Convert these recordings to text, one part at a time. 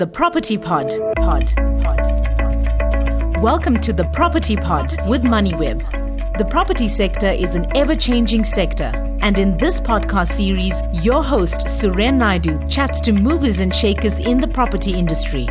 The Property Pod. Welcome to The Property Pod with MoneyWeb. The property sector is an ever-changing sector. And in this podcast series, your host, Suren Naidu, chats to movers and shakers in the property industry.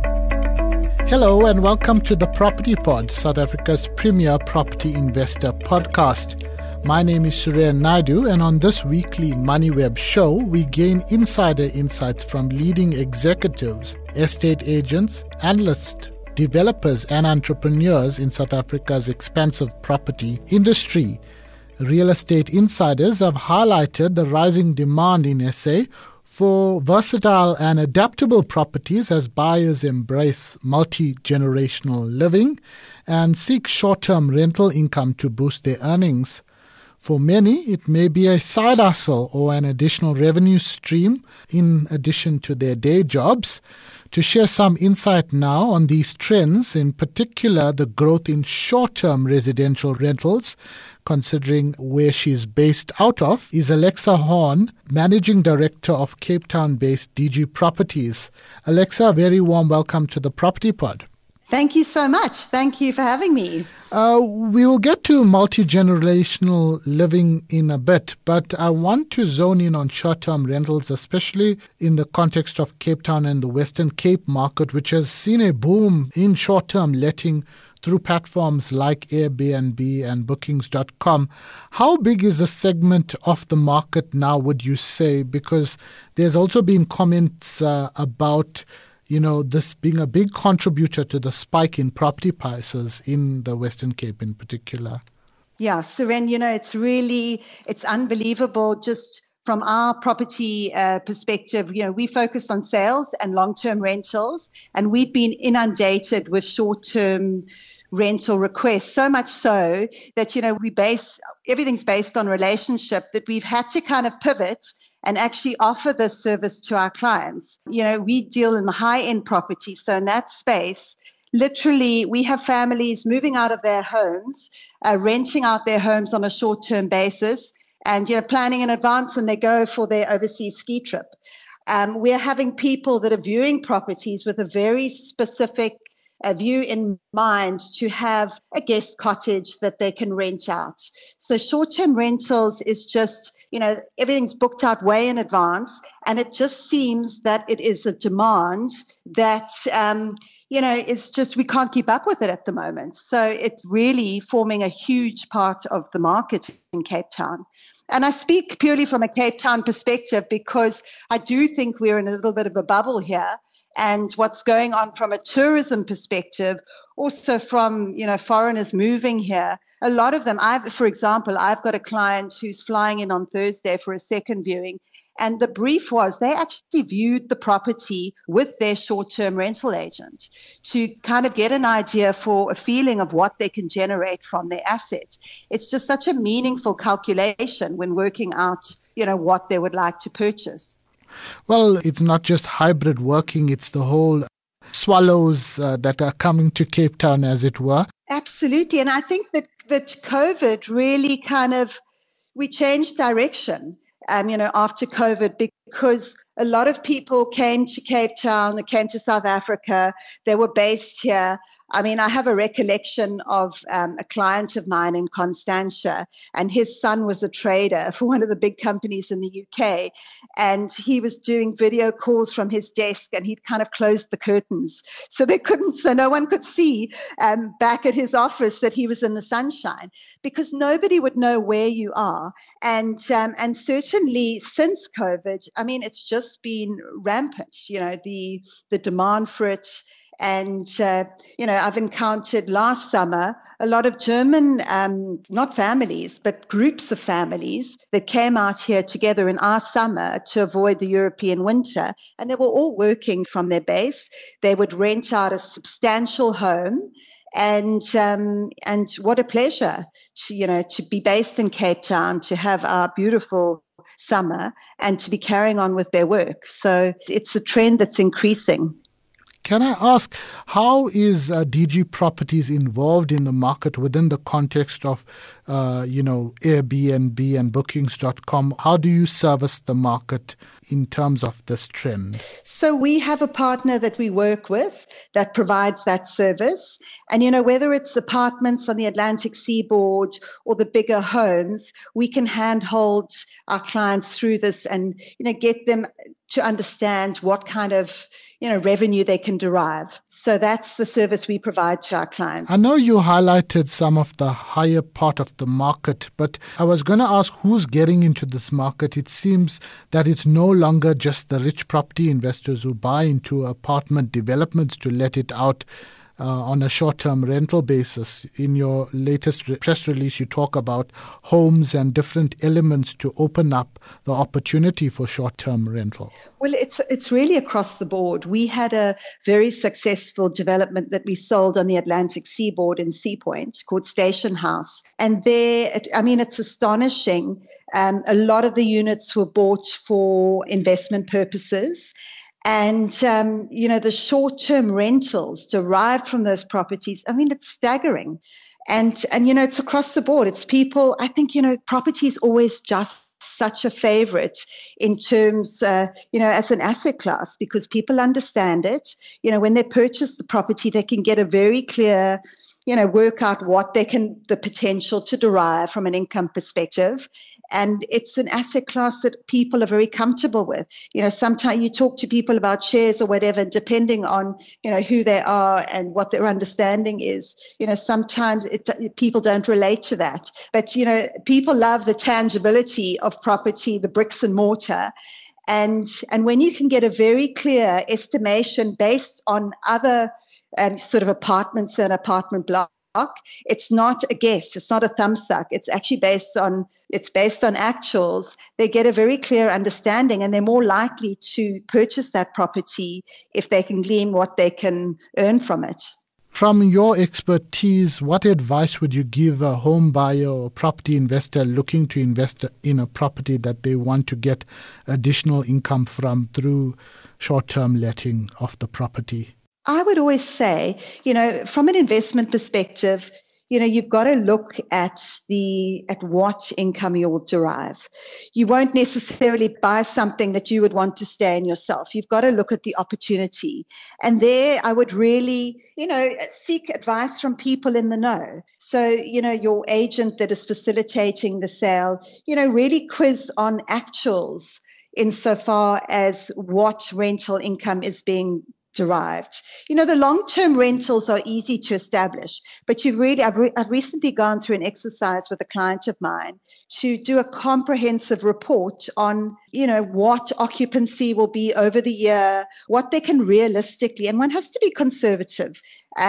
Hello and welcome to The Property Pod, South Africa's premier property investor podcast. My name is Suren Naidu, and on this weekly MoneyWeb show, we gain insider insights from leading executives, estate agents, analysts, developers, and entrepreneurs in South Africa's expansive property industry. Real estate insiders have highlighted the rising demand in SA for versatile and adaptable properties as buyers embrace multi-generational living and seek short-term rental income to boost their earnings. For many, it may be a side hustle or an additional revenue stream in addition to their day jobs. To share some insight now on these trends, in particular the growth in short-term residential rentals, considering where she's based out of, is Alexa Horn, Managing Director of Cape Town-based DG Properties. Alexa, very warm welcome to the Property Pod. Thank you so much. Thank you for having me. We will get to multi-generational living in a bit, but I want to zone in on short-term rentals, especially in the context of Cape Town and the Western Cape market, which has seen a boom in short-term letting through platforms like Airbnb and Bookings.com. How big is the segment of the market now, would you say? Because there's also been comments about this being a big contributor to the spike in property prices in the Western Cape in particular. Yeah, Suren, it's unbelievable just from our property perspective. We focus on sales and long-term rentals, and we've been inundated with short-term rental requests, so much so that, everything's based on relationship, that we've had to kind of pivot and actually offer this service to our clients. We deal in the high-end property. So in that space, literally, we have families moving out of their homes, renting out their homes on a short-term basis and, planning in advance, and they go for their overseas ski trip. We're having people that are viewing properties with a very specific view in mind to have a guest cottage that they can rent out. So short-term rentals is just, everything's booked out way in advance, and it just seems that it is a demand that, it's just we can't keep up with it at the moment. So it's really forming a huge part of the market in Cape Town. And I speak purely from a Cape Town perspective because I do think we're in a little bit of a bubble here. And what's going on from a tourism perspective, also from, foreigners moving here, a lot of them, for example, I've got a client who's flying in on Thursday for a second viewing. And the brief was they actually viewed the property with their short-term rental agent to kind of get an idea for a feeling of what they can generate from their asset. It's just such a meaningful calculation when working out, what they would like to purchase. Well, it's not just hybrid working, it's the whole swallows that are coming to Cape Town, as it were. Absolutely. And I think that COVID really we changed direction, after COVID, because a lot of people came to Cape Town, they came to South Africa, they were based here. I have a recollection of a client of mine in Constantia, and his son was a trader for one of the big companies in the UK, and he was doing video calls from his desk, and he'd kind of closed the curtains so no one could see back at his office that he was in the sunshine, because nobody would know where you are. And certainly since COVID, it's just been rampant, the demand for it. And, I've encountered last summer a lot of German, not families, but groups of families that came out here together in our summer to avoid the European winter. And they were all working from their base. They would rent out a substantial home. And what a pleasure, to be based in Cape Town, to have our beautiful summer and to be carrying on with their work. So it's a trend that's increasing. Can I ask, how is DG Properties involved in the market within the context of, Airbnb and Bookings.com? How do you service the market in terms of this trend? So we have a partner that we work with that provides that service. And, whether it's apartments on the Atlantic seaboard or the bigger homes, we can handhold our clients through this and, get them to understand what kind of revenue they can derive. So that's the service we provide to our clients. I know you highlighted some of the higher part of the market, but I was going to ask who's getting into this market. It seems that it's no longer just the rich property investors who buy into apartment developments to let it out on a short-term rental basis. In your latest press release, you talk about homes and different elements to open up the opportunity for short-term rental. Well, it's really across the board. We had a very successful development that we sold on the Atlantic seaboard in Sea Point called Station House. And it's astonishing. A lot of the units were bought for investment purposes. And, the short-term rentals derived from those properties, it's staggering. And it's across the board. It's people, I think, property is always just such a favorite in terms, as an asset class because people understand it. When they purchase the property, they can get a very clear, work out what the potential to derive from an income perspective. And it's an asset class that people are very comfortable with. Sometimes you talk to people about shares or whatever, depending on, who they are and what their understanding is. Sometimes people don't relate to that. But, people love the tangibility of property, the bricks and mortar. And when you can get a very clear estimation based on other sort of apartments and apartment block, it's not a guess, it's not a thumbsuck, it's actually based on actuals. They get a very clear understanding and they're more likely to purchase that property if they can glean what they can earn from it. From your expertise, what advice would you give a home buyer or property investor looking to invest in a property that they want to get additional income from through short-term letting of the property? I would always say, from an investment perspective, you've got to look at what income you'll derive. You won't necessarily buy something that you would want to stay in yourself. You've got to look at the opportunity. And there I would really, seek advice from people in the know. So, your agent that is facilitating the sale, really quiz on actuals insofar as what rental income is being derived. The long-term rentals are easy to establish, but I've recently gone through an exercise with a client of mine to do a comprehensive report on, what occupancy will be over the year, what they can realistically, and one has to be conservative,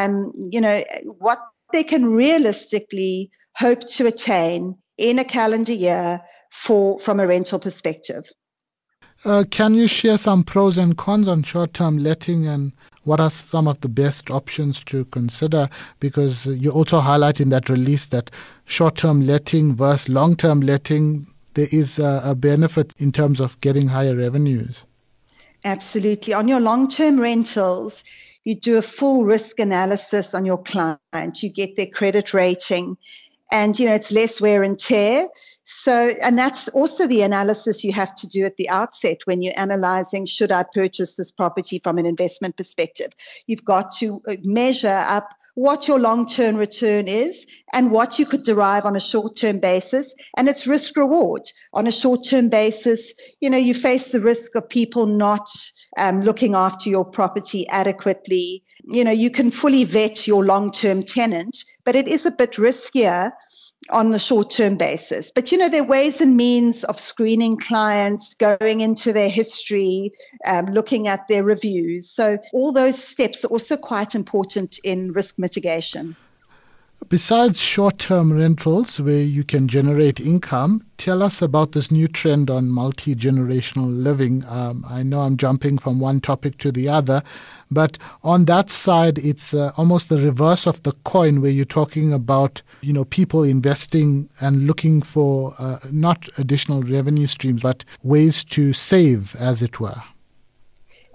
what they can realistically hope to attain in a calendar year from a rental perspective. Can you share some pros and cons on short-term letting and what are some of the best options to consider? Because you also highlight in that release that short-term letting versus long-term letting, there is a benefit in terms of getting higher revenues. Absolutely. On your long-term rentals, you do a full risk analysis on your client. You get their credit rating and, it's less wear and tear. So, and that's also the analysis you have to do at the outset when you're analyzing, should I purchase this property from an investment perspective? You've got to measure up what your long-term return is and what you could derive on a short-term basis. And it's risk reward. On a short-term basis, you face the risk of people not looking after your property adequately. You can fully vet your long-term tenant, but it is a bit riskier on the short-term basis. But, there are ways and means of screening clients, going into their history, looking at their reviews. So all those steps are also quite important in risk mitigation. Besides short-term rentals where you can generate income, tell us about this new trend on multi-generational living. I know I'm jumping from one topic to the other, but on that side, it's almost the reverse of the coin where you're talking about, people investing and looking for not additional revenue streams, but ways to save, as it were.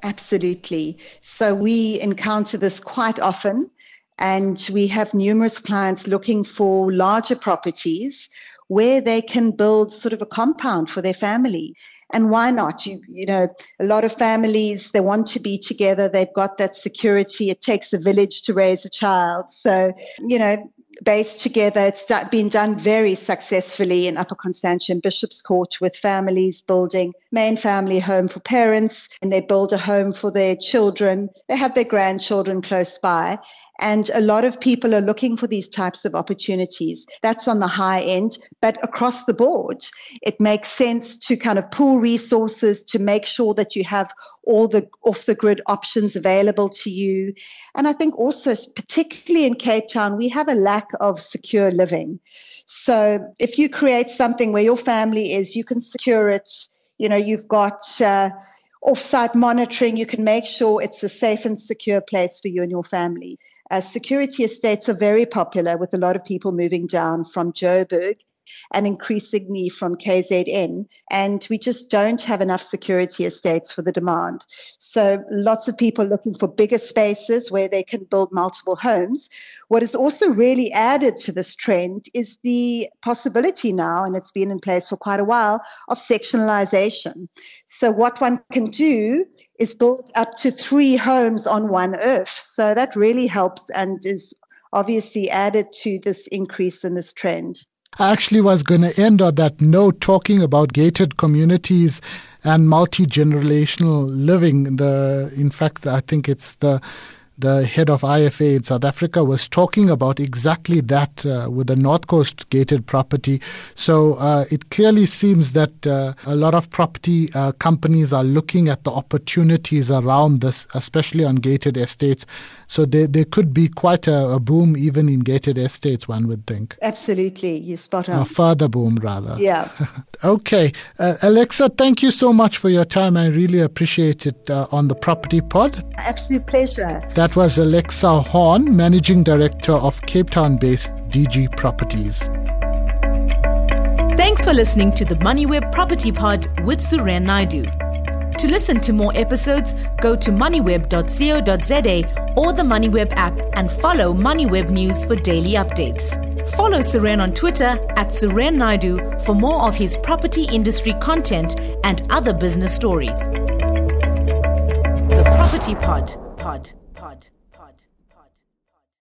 Absolutely. So we encounter this quite often, and we have numerous clients looking for larger properties where they can build sort of a compound for their family. And why not? You know, a lot of families, they want to be together. They've got that security. It takes a village to raise a child. So, you know, based together, it's been done very successfully in Upper Constantia and Bishop's Court, with families building main family home for parents, and they build a home for their children. They have their grandchildren close by. And a lot of people are looking for these types of opportunities. That's on the high end, but across the board, it makes sense to kind of pool resources to make sure that you have all the off-the-grid options available to you. And I think also, particularly in Cape Town, we have a lack of secure living. So if you create something where your family is, you can secure it. You know, you've got off-site monitoring. You can make sure it's a safe and secure place for you and your family. Security estates are very popular, with a lot of people moving down from Joburg and increasingly from KZN. And we just don't have enough security estates for the demand. So lots of people looking for bigger spaces where they can build multiple homes. What is also really added to this trend is the possibility now, and it's been in place for quite a while, of sectionalization. So what one can do is build up to 3 homes on one earth. So that really helps and is obviously added to this increase in this trend. I actually was going to end on that note, talking about gated communities and multi-generational living. In fact, I think it's the head of IFA in South Africa was talking about exactly that with the North Coast gated property. So it clearly seems that a lot of property companies are looking at the opportunities around this, especially on gated estates. So there could be quite a boom even in gated estates, one would think. Absolutely. You're spot on. A further boom, rather. Yeah. Okay. Alexa, thank you so much for your time. I really appreciate it on the Property Pod. Absolute pleasure. That was Alexa Horn, Managing Director of Cape Town-based DG Properties. Thanks for listening to the MoneyWeb Property Pod with Suren Naidu. To listen to more episodes, go to moneyweb.co.za or the MoneyWeb app and follow MoneyWeb News for daily updates. Follow Suren on Twitter @Suren Naidu for more of his property industry content and other business stories. The Property Pod.